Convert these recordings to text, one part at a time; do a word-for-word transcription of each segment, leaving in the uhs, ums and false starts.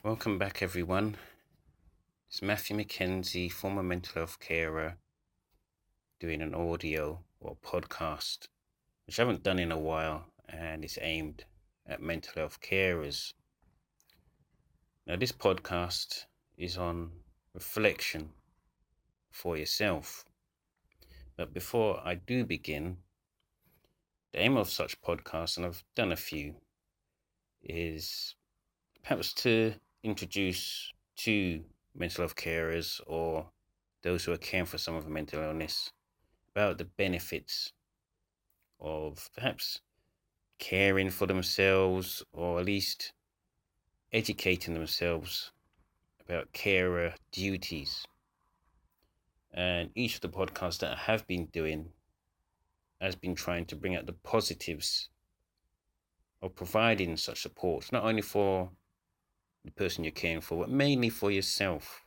Welcome back, everyone. It's Matthew McKenzie, former mental health carer, doing an audio or podcast, which I haven't done in a while, and it's aimed at mental health carers. Now, this podcast is on reflection for yourself. But before I do begin, the aim of such podcasts, and I've done a few, is perhaps to introduce to mental health carers or those who are caring for someone with mental illness about the benefits of perhaps caring for themselves, or at least educating themselves about carer duties. And each of the podcasts that I have been doing has been trying to bring out the positives of providing such support, not only for the person you're caring for, but mainly for yourself.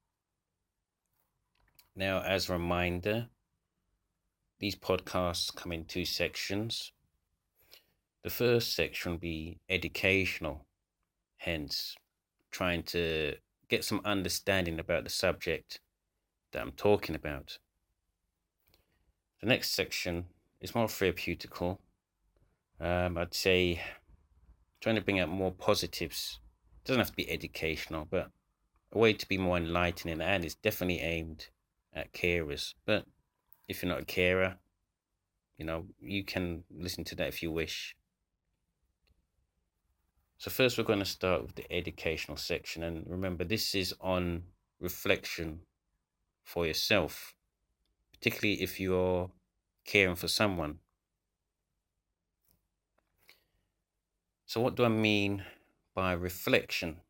Now, as a reminder, these podcasts come in two sections. The first section will be educational, hence trying to get some understanding about the subject that I'm talking about. The next section is more therapeutical. Um, I'd say trying to bring out more positives. It doesn't have to be educational, but a way to be more enlightening, and it's definitely aimed at carers. But if you're not a carer, you know, you can listen to that if you wish. So first we're going to start with the educational section, and remember, this is on reflection for yourself, particularly if you're caring for someone. So what do I mean by reflection?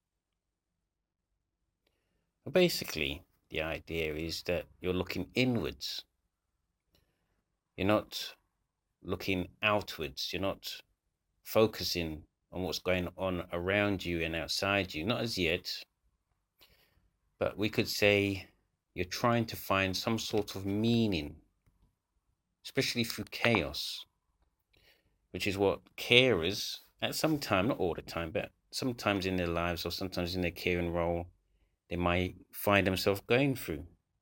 Well, basically, the idea is that you're looking inwards. You're not looking outwards. You're not focusing on what's going on around you and outside you, not as yet. But we could say you're trying to find some sort of meaning, especially through chaos, which is what carers, at some time, not all the time, but sometimes in their lives or sometimes in their caring role, they might find themselves going through.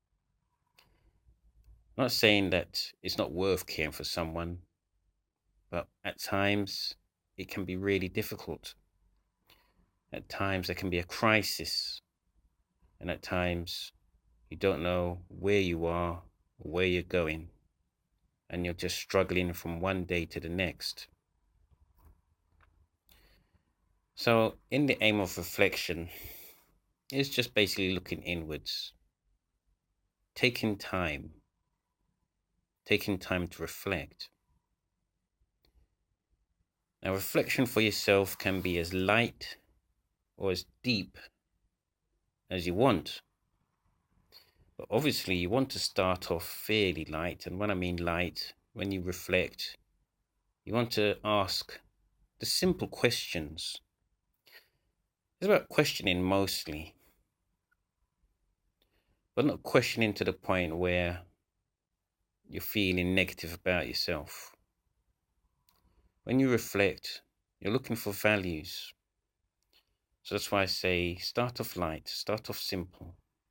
I'm not saying that it's not worth caring for someone, but at times it can be really difficult. At times there can be a crisis, and at times you don't know where you are or where you're going, and you're just struggling from one day to the next. So in the aim of reflection, it's just basically looking inwards, taking time, taking time to reflect. Now, reflection for yourself can be as light or as deep as you want. But obviously, you want to start off fairly light. And when I mean light, when you reflect, you want to ask the simple questions. It's about questioning mostly, but not questioning to the point where you're feeling negative about yourself. When you reflect, you're looking for values. So that's why I say start off light, start off simple.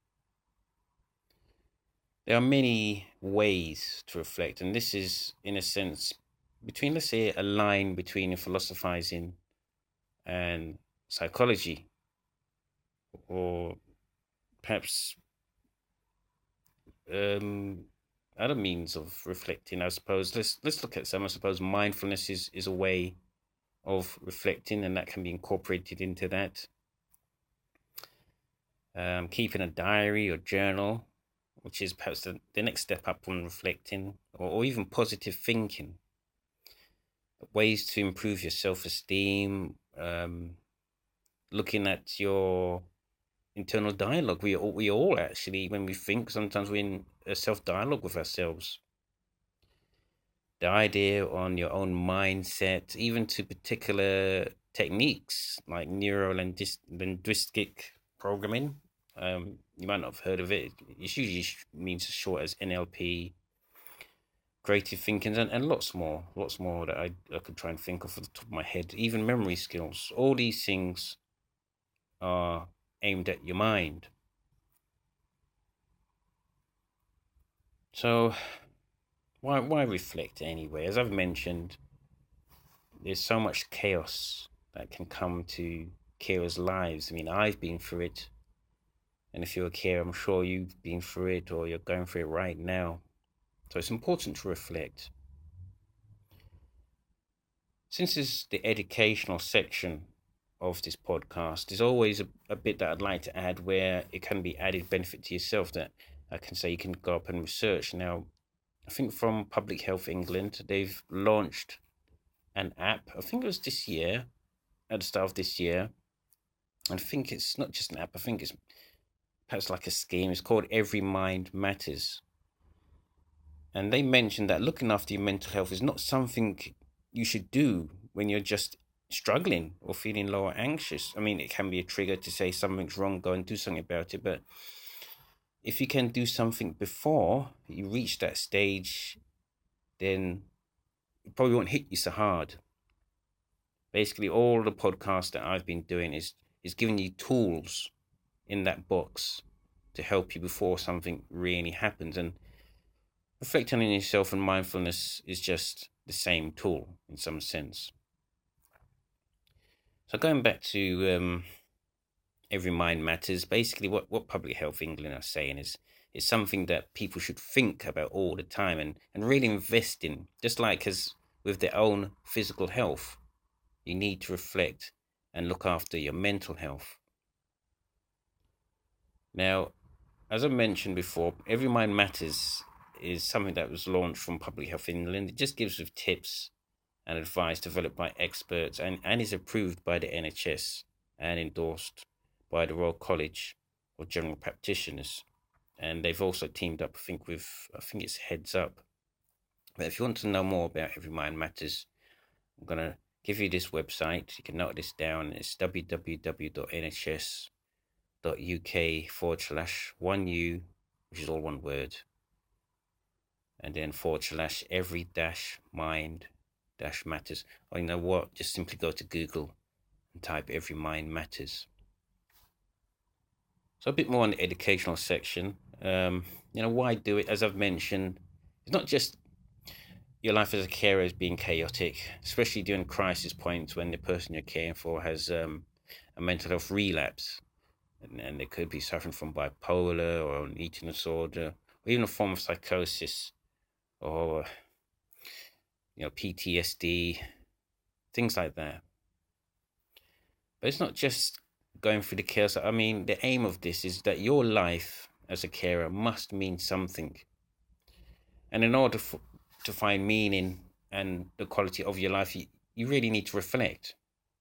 There are many ways to reflect, and this is, in a sense, between, let's say, a line between philosophizing and psychology, or perhaps um, other means of reflecting. I suppose let's let's look at some. I suppose mindfulness is, is a way of reflecting, and that can be incorporated into that. Um, keeping a diary or journal, which is perhaps the, the next step up on reflecting, or, or even positive thinking. Ways to improve your self-esteem, um, looking at your internal dialogue. We all, we all actually, when we think, sometimes we're in a self-dialogue with ourselves. The idea on your own mindset, even to particular techniques like neuro-linguistic programming. Um, you might not have heard of it. It usually means as short as N L P, creative thinking, and, and lots more, lots more that I, I could try and think of off the top of my head, even memory skills. All these things are aimed at your mind. So why why reflect anyway? As I've mentioned, there's so much chaos that can come to carers' lives. I mean, I've been through it, and if you're a carer, I'm sure you've been through it or you're going through it right now. So it's important to reflect. Since it's the educational section of this podcast, there's always a, a bit that I'd like to add where it can be added benefit to yourself that I can say you can go up and research. Now, I think from Public Health England, they've launched an app. I think it was this year, at the start of this year. And I think it's not just an app, I think it's perhaps like a scheme. It's called Every Mind Matters. And they mentioned that looking after your mental health is not something you should do when you're just struggling or feeling low or anxious. I mean, it can be a trigger to say something's wrong, go and do something about it. But if you can do something before you reach that stage, then it probably won't hit you so hard. Basically, all the podcasts that I've been doing is is giving you tools in that box to help you before something really happens. And reflecting on yourself and mindfulness is just the same tool in some sense. So going back to um, Every Mind Matters, basically what, what Public Health England are saying is is something that people should think about all the time and, and really invest in. Just like as with their own physical health, you need to reflect and look after your mental health. Now, as I mentioned before, Every Mind Matters is something that was launched from Public Health England. It just gives with tips and advice developed by experts and, and is approved by the N H S and endorsed by the Royal College of General Practitioners. And they've also teamed up, I think, with, I think it's Heads Up. But if you want to know more about Every Mind Matters, I'm going to give you this website. You can note this down. It's www.nhs.uk forward slash one U, which is all one word, and then forward slash every dash mind dash matters. Or you know what? Just simply go to Google and type Every Mind Matters. So a bit more on the educational section. Um, you know, why do it? As I've mentioned, it's not just your life as a carer is being chaotic, especially during crisis points when the person you're caring for has um, a mental health relapse. And, and they could be suffering from bipolar or an eating disorder, or even a form of psychosis, or you know, P T S D, things like that. But it's not just going through the chaos. I mean, the aim of this is that your life as a carer must mean something. And in order for, to find meaning and the quality of your life, you, you really need to reflect.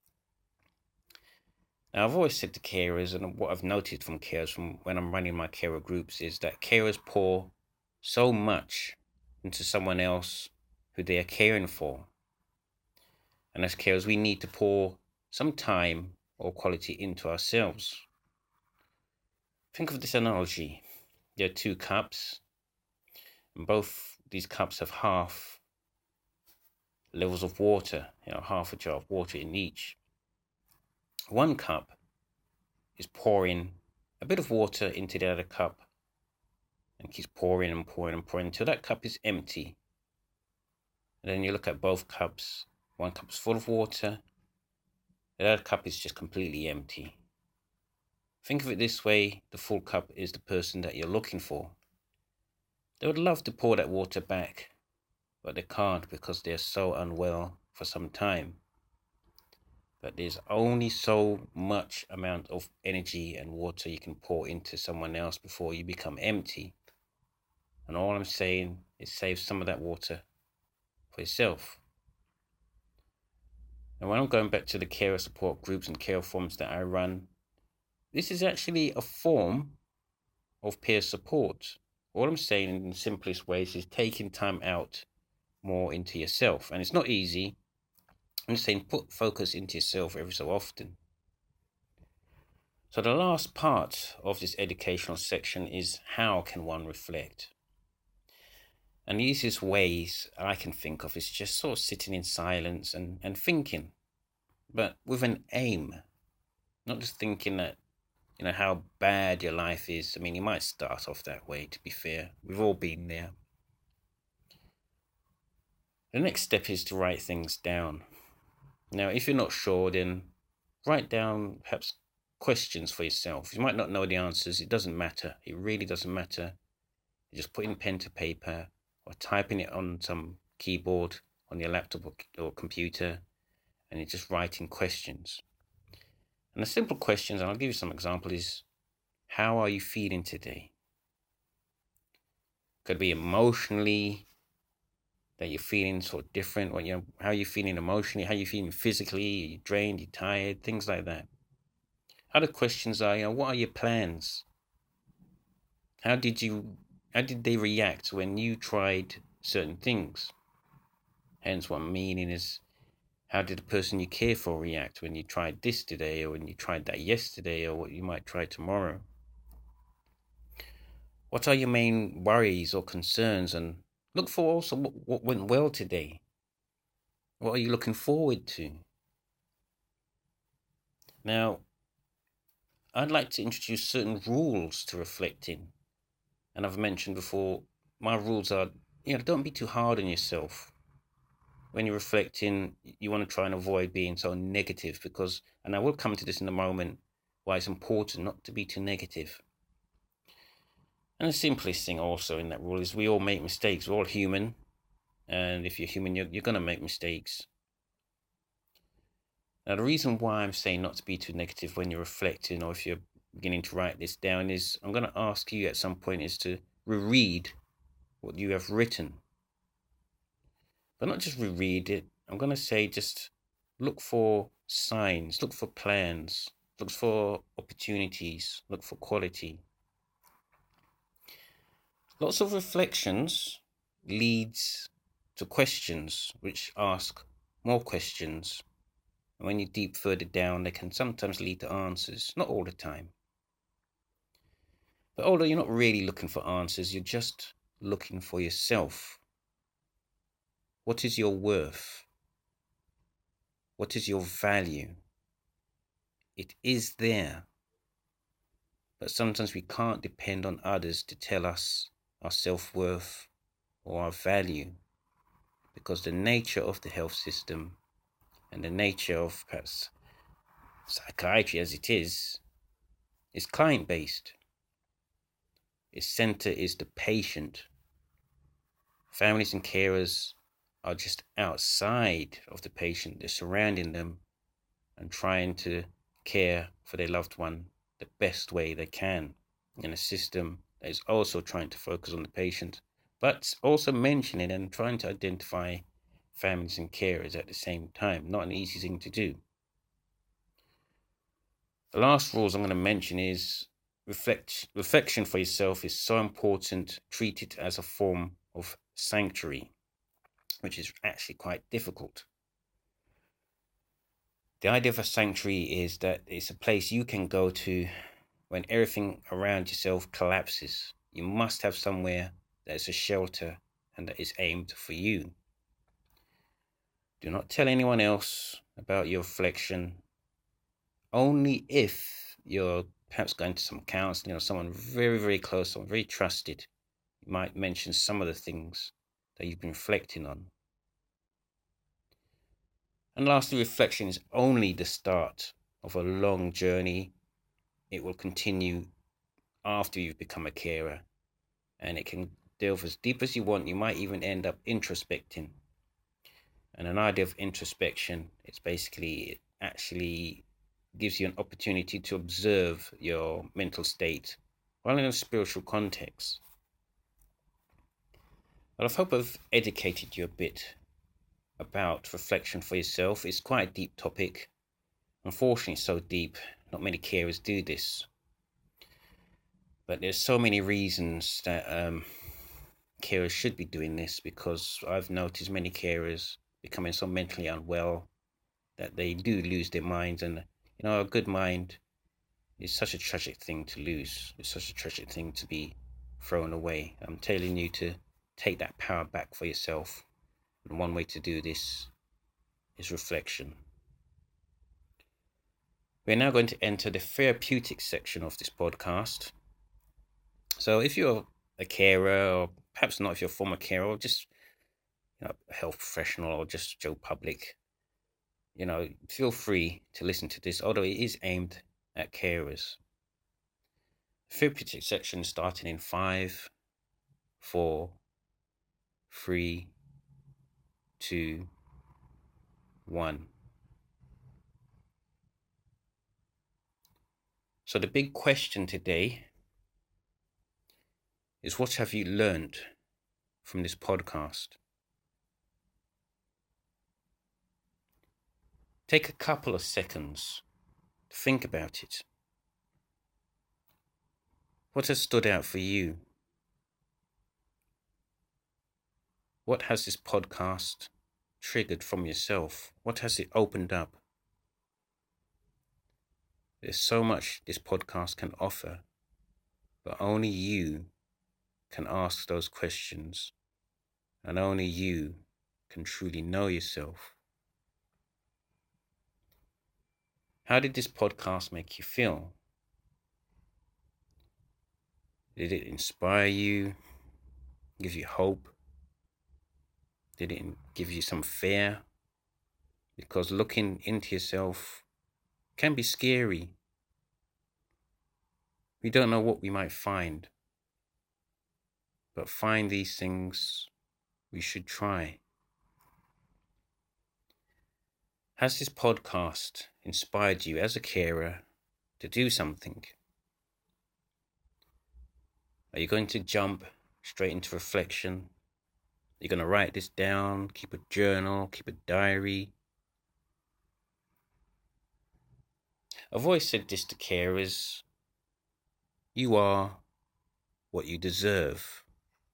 Now, I've always said to carers, and what I've noted from carers from when I'm running my carer groups, is that carers pour so much into someone else who they are caring for. And as carers, we need to pour some time or quality into ourselves. Think of this analogy. There are two cups, and both these cups have half levels of water, you know, half a jar of water in each. One cup is pouring a bit of water into the other cup and keeps pouring and pouring and pouring until that cup is empty. And then you look at both cups. One cup is full of water, the other cup is just completely empty. Think of it this way: the full cup is the person that you're looking for. They would love to pour that water back, but they can't because they're so unwell for some time. But there's only so much amount of energy and water you can pour into someone else before you become empty. And all I'm saying is save some of that water for yourself. And when I'm going back to the carer support groups and care forums that I run, this is actually a form of peer support. All I'm saying in the simplest ways is taking time out more into yourself. And it's not easy. I'm just saying put focus into yourself every so often. So the last part of this educational section is how can one reflect? And the easiest ways I can think of is just sort of sitting in silence and, and thinking, but with an aim. Not just thinking that, you know, how bad your life is. I mean, you might start off that way, to be fair. We've all been there. The next step is to write things down. Now, if you're not sure, then write down perhaps questions for yourself. You might not know the answers. It doesn't matter. It really doesn't matter. You're just putting pen to paper or typing it on some keyboard on your laptop or, or computer, and you're just writing questions. And the simple questions, and I'll give you some example, is how are you feeling today? Could be emotionally, that you're feeling sort of different. What you how are you feeling emotionally? How are you feeling physically? Are you drained? Are you tired? Things like that. Other questions are, you know, what are your plans? How did you how did they react when you tried certain things? Hence, what I'm meaning is, how did the person you care for react when you tried this today, or when you tried that yesterday, or what you might try tomorrow? What are your main worries or concerns? And look for also what, what went well today. What are you looking forward to? Now, I'd like to introduce certain rules to reflecting. And I've mentioned before, my rules are, you know, don't be too hard on yourself. When you're reflecting, you want to try and avoid being so negative, because, and I will come to this in a moment, why it's important not to be too negative. And the simplest thing also in that rule is we all make mistakes. We're all human. And if you're human, you're, you're going to make mistakes. Now, the reason why I'm saying not to be too negative when you're reflecting, or if you're beginning to write this down, is I'm going to ask you at some point is to reread what you have written. But not just reread it. I'm going to say just look for signs, look for plans, look for opportunities, look for quality. Lots of reflections leads to questions, which ask more questions. And when you deep further down, they can sometimes lead to answers, not all the time. But although you're not really looking for answers, you're just looking for yourself. What is your worth? What is your value? It is there. But sometimes we can't depend on others to tell us our self-worth or our value, because the nature of the health system and the nature of perhaps psychiatry as it is, is client-based. Its center is the patient. Families and carers are just outside of the patient. They're surrounding them and trying to care for their loved one the best way they can in a system that is also trying to focus on the patient, but also mentioning and trying to identify families and carers at the same time. Not an easy thing to do. The last rules I'm going to mention is reflect, reflection for yourself is so important. Treat it as a form of sanctuary, which is actually quite difficult. The idea of a sanctuary is that it's a place you can go to when everything around yourself collapses. You must have somewhere that is a shelter and that is aimed for you. Do not tell anyone else about your reflection. Only if you're perhaps going to some counseling or someone very, very close, someone very trusted, you might mention some of the things that you've been reflecting on. And lastly, reflection is only the start of a long journey. It will continue after you've become a carer, and it can delve as deep as you want. You might even end up introspecting. And an idea of introspection, it's basically, it actually gives you an opportunity to observe your mental state while in a spiritual context. Well, I hope I've educated you a bit about reflection for yourself. It's quite a deep topic. Unfortunately, so deep, not many carers do this. But there's so many reasons that um, carers should be doing this, because I've noticed many carers becoming so mentally unwell that they do lose their minds. And, you know, a good mind is such a tragic thing to lose. It's such a tragic thing to be thrown away. I'm telling you to take that power back for yourself. And one way to do this is reflection. We're now going to enter the therapeutic section of this podcast. So if you're a carer, or perhaps not if you're a former carer, or just you know, a health professional, or just Joe Public, you know, feel free to listen to this, although it is aimed at carers. Therapeutic section starting in five, four, three, two, one. So the big question today is, what have you learned from this podcast? Take a couple of seconds to think about it. What has stood out for you? What has this podcast triggered from yourself? What has it opened up? There's so much this podcast can offer, but only you can ask those questions, and only you can truly know yourself. How did this podcast make you feel? Did it inspire you, give you hope? Did it give you some fear? Because looking into yourself can be scary. We don't know what we might find, but find these things we should try. Has this podcast inspired you as a carer to do something? Are you going to jump straight into reflection? You're going to write this down, keep a journal, keep a diary. I've always said this to carers: you are what you deserve.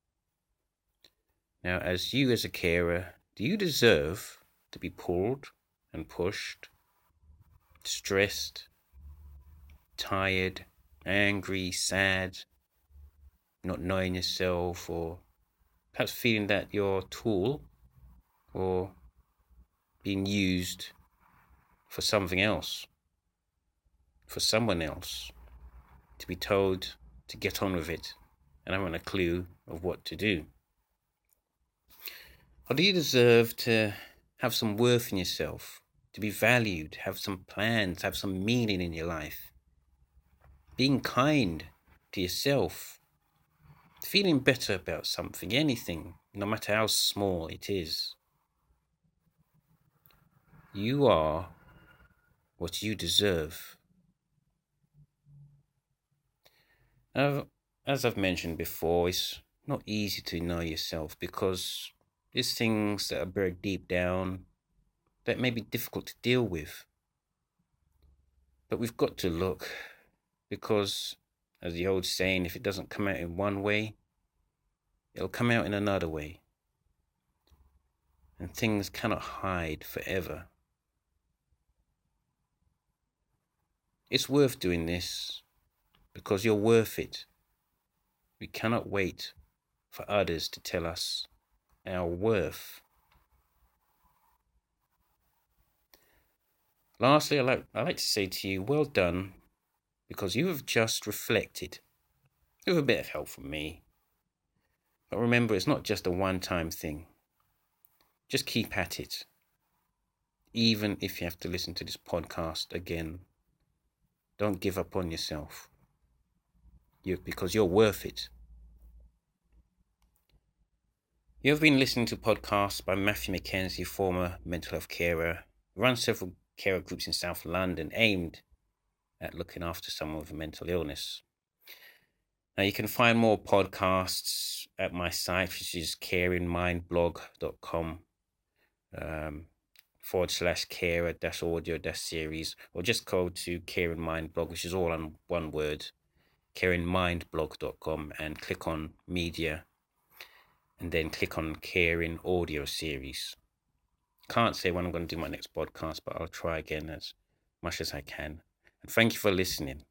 Now, as you as a carer, do you deserve to be pulled and pushed, stressed, tired, angry, sad, not knowing yourself, or perhaps feeling that you're a tool or being used for something else, for someone else, to be told to get on with it and haven't a clue of what to do? Or do you deserve to have some worth in yourself, to be valued, have some plans, have some meaning in your life? Being kind to yourself, feeling better about something, anything, no matter how small it is. You are what you deserve. Now, as I've mentioned before, it's not easy to know yourself because there's things that are buried deep down that may be difficult to deal with. But we've got to look, because, as the old saying, if it doesn't come out in one way, it'll come out in another way. And things cannot hide forever. It's worth doing this because you're worth it. We cannot wait for others to tell us our worth. Lastly, I like, I like to say to you, well done, because you have just reflected, with a bit of help from me. But remember, it's not just a one-time thing. Just keep at it, even if you have to listen to this podcast again. Don't give up on yourself, you, because you're worth it. You have been listening to podcasts by Matthew Mackenzie, former mental health carer, who runs several carer groups in South London aimed at looking after someone with a mental illness. Now, you can find more podcasts at my site, which is caring mind blog dot com, um, forward slash carer dash audio dash series, or just go to Caring Mind Blog, which is all on one word, caring mind blog dot com, and click on media, and then click on Caring Audio Series. Can't say when I'm going to do my next podcast, but I'll try again as much as I can. And thank you for listening.